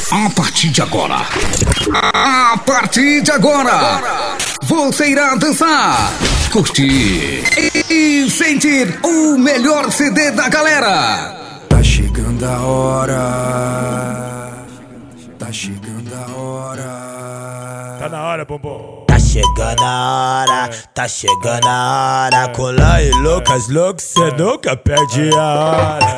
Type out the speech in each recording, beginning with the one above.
A partir de agora, você irá dançar, curtir e sentir o melhor CD da galera. Tá chegando a hora. Tá chegando a hora. Tá na hora, bombom. Tá chegando a hora, tá chegando a hora. Colar e loucas, cê nunca perde a hora.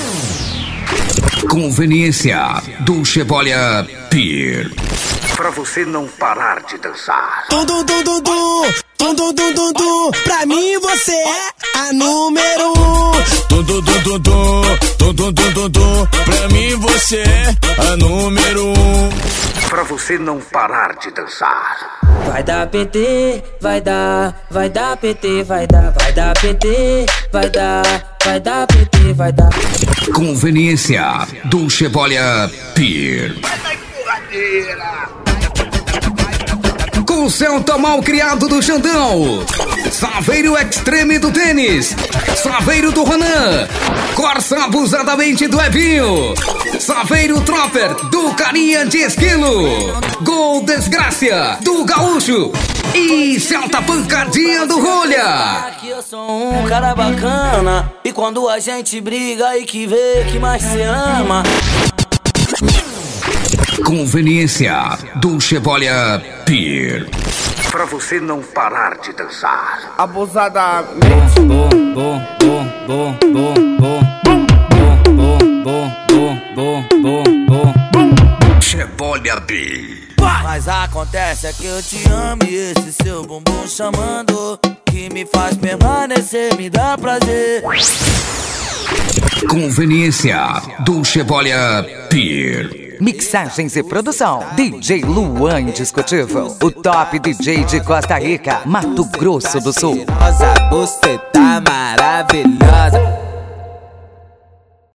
Conveniência do Chebolia Beer. Pra você não parar de dançar. Tum, tum, tum, tum, tum. Tum, tum, tum, tum, tum. Pra mim você é a número 1. Tum, tum, tum, tum, tum. Tum, tum, tum, tum, tum. Pra mim você é a número 1. Pra você não parar de dançar. Vai dar PT, vai dar PT, vai dar PT, vai dar PT, vai dar. Conveniência do Chebolia Beer. Com o Celta mal criado do Xandão, Saveiro Extreme do tênis, Saveiro do Ronan, Corsa abusadamente do Evinho, Saveiro Tropper do Carinha de Esquilo, Gol Desgraça do Gaúcho e Celta Pancadinha do Rolha. Aqui eu sou um cara bacana, e quando a gente briga aí que vê que mais se ama. Conveniência do Chebolia Beer. Pra você não parar de dançar. Abusadamente. Chebolia Beer. Mas acontece é que eu te amo e esse seu bumbum chamando, que me faz permanecer, me dá prazer. Conveniência do Chebolia Beer. Mixagens e produção, DJ Luan Indiscutível, o top DJ de Costa Rica, Mato Grosso do Sul. Você tá maravilhosa.